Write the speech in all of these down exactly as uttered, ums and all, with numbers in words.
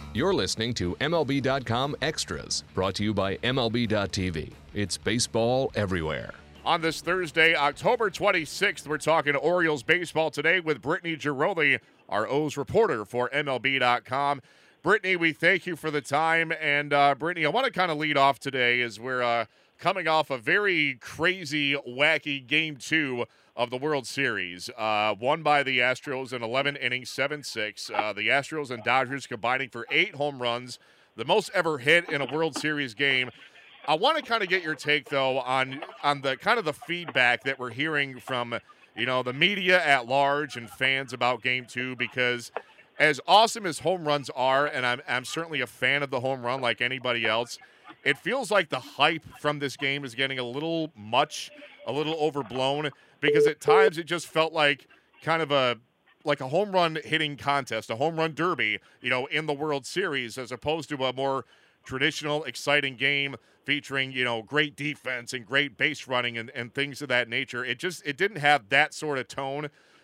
You're listening to M L B dot com Extras, brought to you by M L B dot T V. It's baseball everywhere. On this Thursday, October twenty-sixth, we're talking Orioles baseball today with Brittany Giroli, our O's reporter for M L B dot com. Brittany, we thank you for the time. And, uh, Brittany, I want to kind of lead off today as we're uh, coming off a very crazy, wacky Game two of the World Series, uh, won by the Astros in eleven innings, seven six. Uh, the Astros and Dodgers combining for eight home runs, the most ever hit in a World Series game. I want to kind of get your take, though, on on the kind of the feedback that we're hearing from, you know, the media at large and fans about Game two, because as awesome as home runs are, and I'm, I'm certainly a fan of the home run like anybody else, it feels like the hype from this game is getting a little much, a little overblown, because at times it just felt like kind of a like a home run hitting contest, a home run derby, you know, in the World Series, as opposed to a more traditional, exciting game featuring, you know, great defense and great base running and, and things of that nature. It just, it didn't have that sort of tone.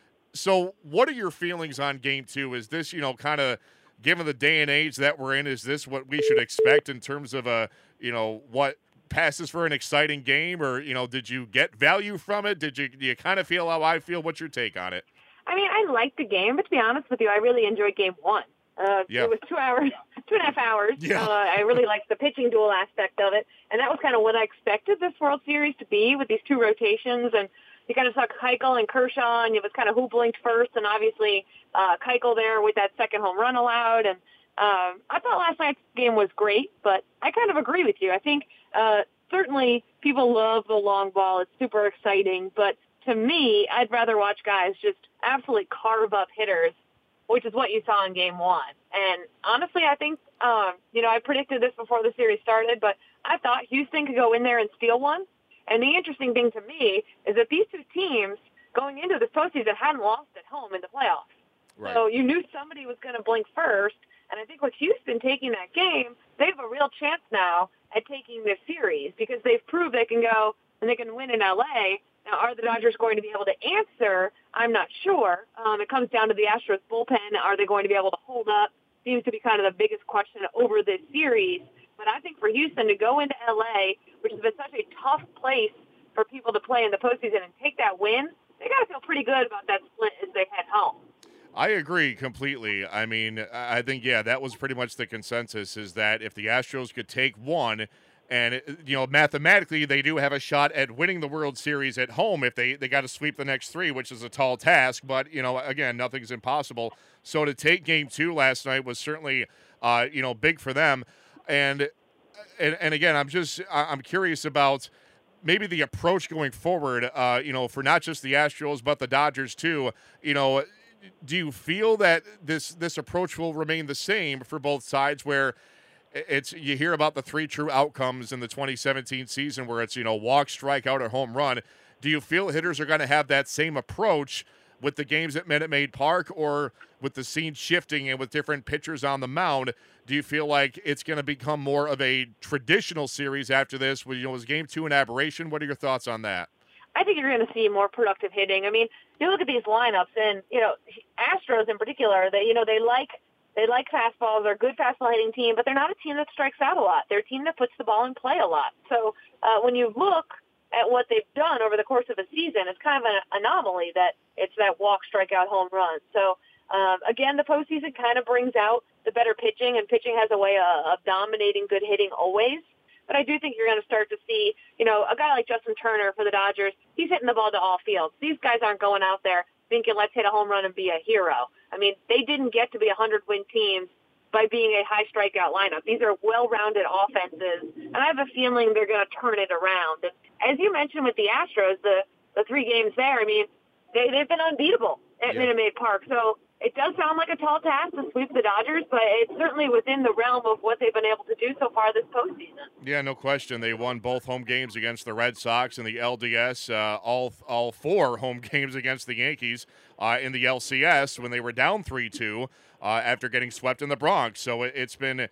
So what are your feelings on Game two? Is this, you know, kind of, given the day and age that we're in, is this what we should expect in terms of, a, you know, what passes for an exciting game? Or, you know, did you get value from it? Did you, do you kind of feel how I feel? What's your take on it? I mean, I liked the game, but to be honest with you, I really enjoyed Game one. Uh, yeah. It was two hours, two and a half hours. Yeah. Uh, I really liked the pitching duel aspect of it, and that was kind of what I expected this World Series to be, with these two rotations. And you kind of saw Keuchel and Kershaw, and it was kind of who blinked first, and obviously uh, Keuchel there with that second home run allowed. And um, I thought last night's game was great, but I kind of agree with you. I think uh, certainly people love the long ball. It's super exciting, but to me, I'd rather watch guys just absolutely carve up hitters, which is what you saw in Game one. And honestly, I think, um, you know, I predicted this before the series started, but I thought Houston could go in there and steal one. And the interesting thing to me is that these two teams going into this postseason hadn't lost at home in the playoffs. Right. So you knew somebody was going to blink first. And I think with Houston taking that game, they have a real chance now at taking this series, because they've proved they can go and they can win in L A. Now, are the Dodgers going to be able to answer? I'm not sure. Um, it comes down to the Astros bullpen. Are they going to be able to hold up? Seems to be kind of the biggest question over this series. But I think for Houston to go into L A, which has been such a tough place for people to play in the postseason, and take that win, they got to feel pretty good about that split as they head home. I agree completely. I mean, I think, yeah, that was pretty much the consensus, is that if the Astros could take one, and, you know, mathematically they do have a shot at winning the World Series at home if they, they got to sweep the next three, which is a tall task. But, you know, again, nothing's impossible. So to take Game two last night was certainly, uh, you know, big for them. And, and, and again, I'm just I'm curious about maybe the approach going forward, uh, you know, for not just the Astros but the Dodgers too. You know, do you feel that this this approach will remain the same for both sides, where it's, you hear about the three true outcomes in the twenty seventeen season where it's, you know, walk, strikeout, or home run? Do you feel hitters are going to have that same approach with the games at Minute Maid Park, or with the scene shifting and with different pitchers on the mound? Do you feel like it's going to become more of a traditional series after this? You know, was Game two an aberration? What are your thoughts on that? I think you're going to see more productive hitting. I mean, you look at these lineups, and, you know, Astros in particular, they, you know, they like They like fastballs. They're a good fastball hitting team, but they're not a team that strikes out a lot. They're a team that puts the ball in play a lot. So uh, when you look at what they've done over the course of a season, it's kind of an anomaly that it's that walk, strikeout, home run. So, um, again, the postseason kind of brings out the better pitching, and pitching has a way of, of dominating good hitting always. But I do think you're going to start to see, you know, a guy like Justin Turner for the Dodgers, he's hitting the ball to all fields. These guys aren't going out there thinking, let's hit a home run and be a hero. I mean, they didn't get to be one hundred win teams by being a high strikeout lineup. These are well-rounded offenses, and I have a feeling they're going to turn it around. And as you mentioned with the Astros, the, the three games there, I mean, they, they've been unbeatable at yeah. Minute Maid Park. So it does sound like a tall task to sweep the Dodgers, but it's certainly within the realm of what they've been able to do so far this postseason. Yeah, no question. They won both home games against the Red Sox in the L D S, uh, all all four home games against the Yankees uh, in the L C S when they were down three two uh, after getting swept in the Bronx. So it, it's been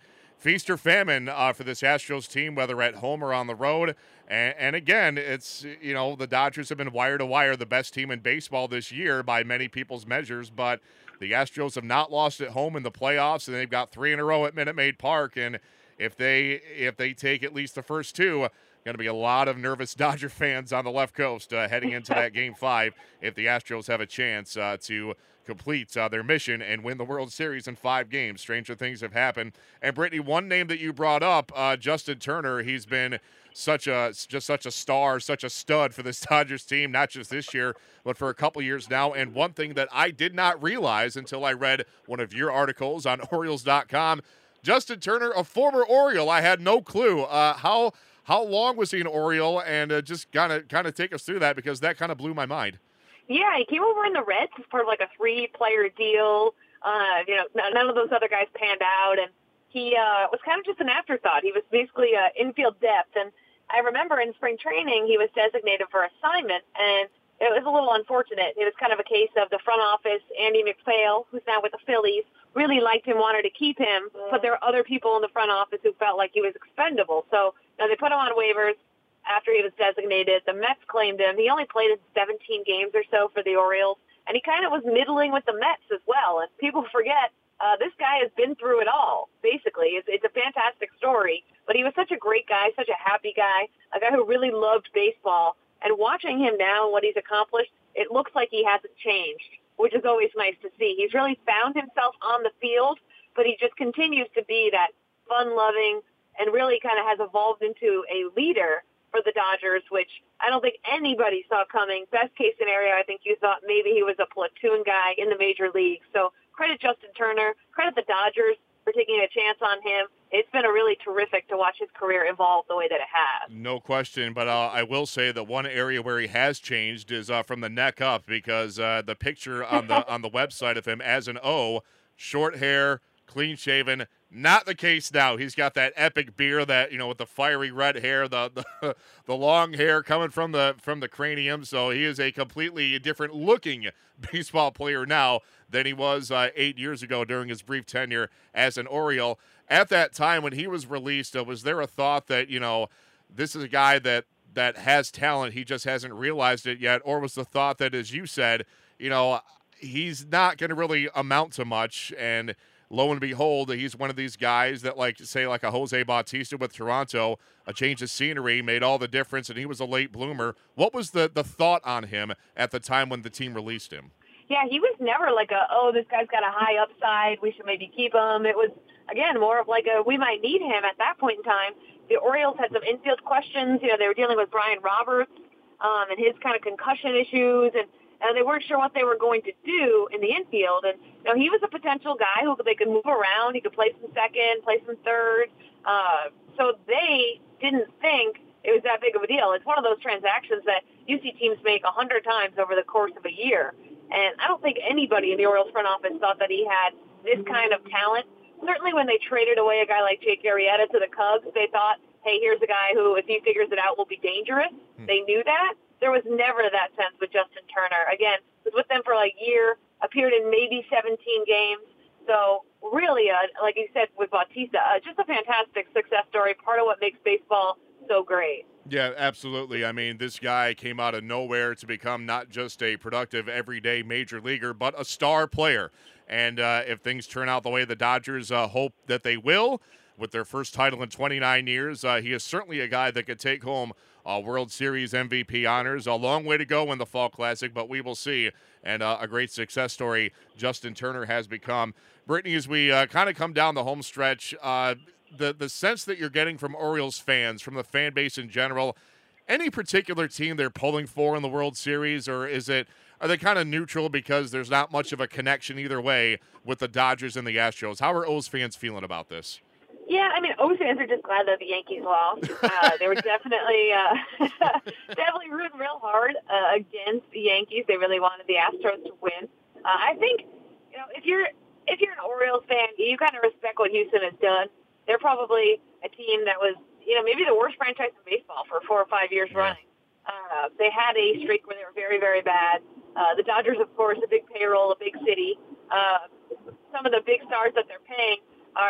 feast or famine uh, for this Astros team, whether at home or on the road. And, and again, it's, you know, the Dodgers have been wire to wire the best team in baseball this year by many people's measures, but the Astros have not lost at home in the playoffs, and they've got three in a row at Minute Maid Park. And if they if they take at least the first two, going to be a lot of nervous Dodger fans on the left coast uh, heading into that Game Five if the Astros have a chance uh, to complete uh, their mission and win the World Series in five games. Stranger things have happened. And Brittany, one name that you brought up, uh, Justin Turner, he's been such a just such a star, such a stud for this Dodgers team, not just this year, but for a couple years now. And one thing that I did not realize until I read one of your articles on Orioles dot com, Justin Turner, a former Oriole, I had no clue. Uh, how how long was he an Oriole? And uh, just kind of kind of take us through that, because that kind of blew my mind. Yeah, he came over in the Reds as part of like a three-player deal. Uh, you know, none of those other guys panned out, and he uh, was kind of just an afterthought. He was basically uh, infield depth, and I remember in spring training he was designated for assignment, and it was a little unfortunate. It was kind of a case of the front office, Andy McPhail, who's now with the Phillies, really liked him, wanted to keep him, but there were other people in the front office who felt like he was expendable. So you know, they put him on waivers after he was designated. The Mets claimed him. He only played in seventeen games or so for the Orioles, and he kind of was middling with the Mets as well. And people forget, uh, this guy has been through it all, basically. It's, it's a fantastic story, but he was such a great guy, such a happy guy, a guy who really loved baseball. And watching him now and what he's accomplished, it looks like he hasn't changed, which is always nice to see. He's really found himself on the field, but he just continues to be that fun-loving and really kind of has evolved into a leader for the Dodgers, which I don't think anybody saw coming. Best case scenario, I think you thought maybe he was a platoon guy in the major leagues. So credit Justin Turner, credit the Dodgers for taking a chance on him. It's been a really terrific to watch his career evolve the way that it has. No question, but uh, I will say that one area where he has changed is uh, from the neck up, because uh, the picture on the on the website of him as an O, short hair, clean shaven. Not the case now. He's got that epic beard, that, you know, with the fiery red hair, the the, the long hair coming from the from the cranium. So he is a completely different looking baseball player now than he was uh, eight years ago during his brief tenure as an Oriole. At that time when he was released, uh, was there a thought that, you know, this is a guy that that has talent, he just hasn't realized it yet? Or was the thought that, as you said, you know, he's not going to really amount to much, and lo and behold, he's one of these guys that, like, say, like a Jose Bautista with Toronto, a change of scenery made all the difference, and he was a late bloomer. What was the, the thought on him at the time when the team released him? Yeah, he was never like a, oh, this guy's got a high upside, we should maybe keep him. It was, again, more of like a, we might need him at that point in time. The Orioles had some infield questions. You know, they were dealing with Brian Roberts um, and his kind of concussion issues, and and they weren't sure what they were going to do in the infield. And you know, he was a potential guy who they could move around. He could play some second, play some third. Uh, so they didn't think it was that big of a deal. It's one of those transactions that you see teams make a hundred times over the course of a year. And I don't think anybody in the Orioles front office thought that he had this kind of talent. Certainly when they traded away a guy like Jake Arrieta to the Cubs, they thought, hey, here's a guy who, if he figures it out, will be dangerous. Hmm. They knew that. There was never that sense with Justin Turner. Again, was with them for like a year, appeared in maybe seventeen games. So really, uh, like you said with Bautista, uh, just a fantastic success story, part of what makes baseball so great. Yeah, absolutely. I mean, this guy came out of nowhere to become not just a productive, everyday major leaguer, but a star player. And uh, if things turn out the way the Dodgers uh, hope that they will, with their first title in twenty-nine years, uh, he is certainly a guy that could take home uh, World Series M V P honors. A long way to go in the Fall Classic, but we will see. And uh, a great success story Justin Turner has become. Brittany, as we uh, kind of come down the home stretch, uh, the, the sense that you're getting from Orioles fans, from the fan base in general, any particular team they're pulling for in the World Series, or is it, are they kind of neutral because there's not much of a connection either way with the Dodgers and the Astros? How are O's fans feeling about this? Yeah, I mean, O's fans are just glad that the Yankees lost. Uh, they were definitely uh, definitely rooting real hard uh, against the Yankees. They really wanted the Astros to win. Uh, I think, you know, if you're if you're an Orioles fan, you kind of respect what Houston has done. They're probably a team that was, you know, maybe the worst franchise in baseball for four or five years yeah. running. Uh, they had a streak where they were very, very bad. Uh, the Dodgers, of course, a big payroll, a big city. Uh, some of the big stars that they're paying are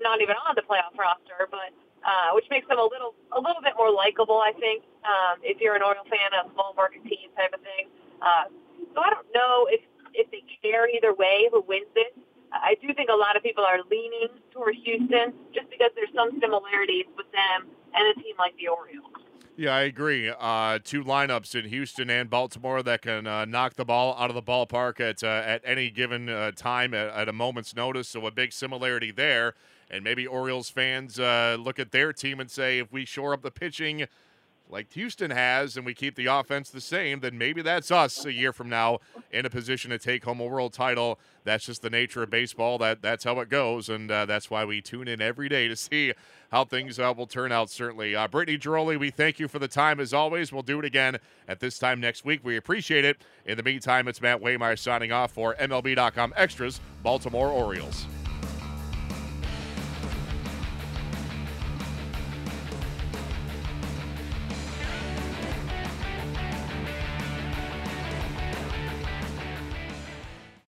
not even on the playoff roster, but uh, which makes them a little a little bit more likable, I think, um, if you're an Oriole fan, a small market team type of thing. Uh, so I don't know if, if they care either way who wins it. I do think a lot of people are leaning towards Houston just because there's some similarities with them and a team like the Orioles. Yeah, I agree. Uh, two lineups in Houston and Baltimore that can uh, knock the ball out of the ballpark at uh, at any given uh, time at, at a moment's notice. So a big similarity there. And maybe Orioles fans uh, look at their team and say, if we shore up the pitching like Houston has and we keep the offense the same, then maybe that's us a year from now in a position to take home a world title. That's just the nature of baseball. That That's how it goes, and uh, that's why we tune in every day to see how things uh, will turn out, certainly. Uh, Brittany Ghiroli, we thank you for the time as always. We'll do it again at this time next week. We appreciate it. In the meantime, it's Matt Waymire signing off for M L B dot com Extras, Baltimore Orioles.